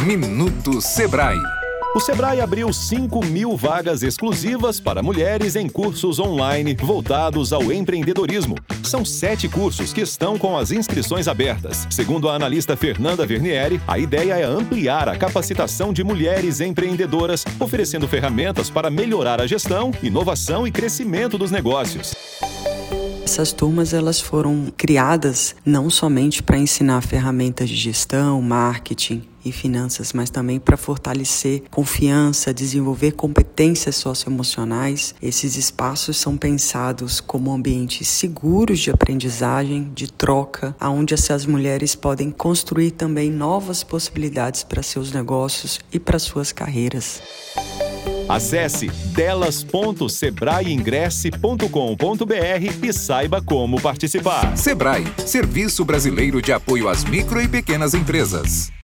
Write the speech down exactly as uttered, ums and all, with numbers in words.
Minuto Sebrae. O Sebrae abriu cinco mil vagas exclusivas para mulheres em cursos online voltados ao empreendedorismo. São sete cursos que estão com as inscrições abertas. Segundo a analista Fernanda Vernieri, a ideia é ampliar a capacitação de mulheres empreendedoras, oferecendo ferramentas para melhorar a gestão, inovação e crescimento dos negócios. Essas turmas elas foram criadas não somente para ensinar ferramentas de gestão, marketing e finanças, mas também para fortalecer confiança, desenvolver competências socioemocionais. Esses espaços são pensados como ambientes seguros de aprendizagem, de troca, onde essas mulheres podem construir também novas possibilidades para seus negócios e para suas carreiras. Acesse delas ponto sebrae ingresse ponto com ponto br e saiba como participar. Sebrae, Serviço Brasileiro de Apoio às Micro e Pequenas Empresas.